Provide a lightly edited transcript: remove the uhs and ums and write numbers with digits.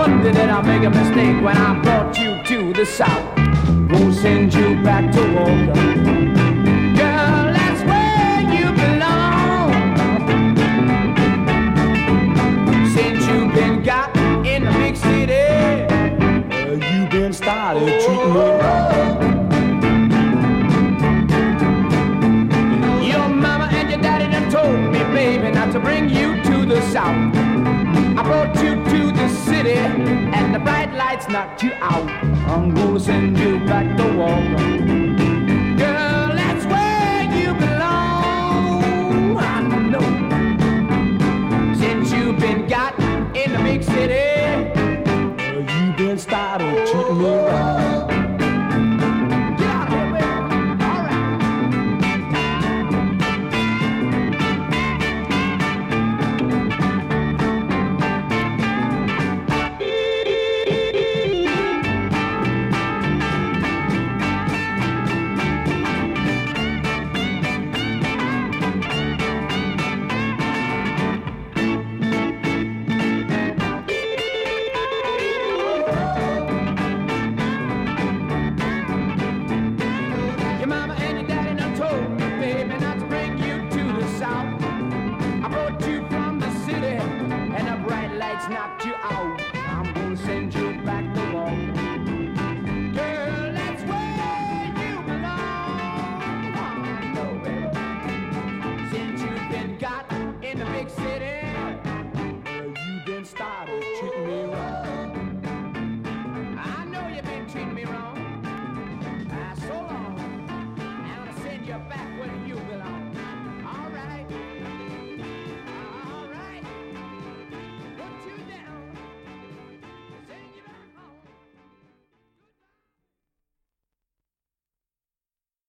did I make a mistake when I brought you to the South? Gonna send you back to Walker. Girl, that's where you belong. Since you've been got in the big city, you've been started treating me wrong. Your mama and your daddy done told me, baby, not to bring you to the South. I brought you to the city and the bright lights knocked you out. I'm gonna send you back to Walker.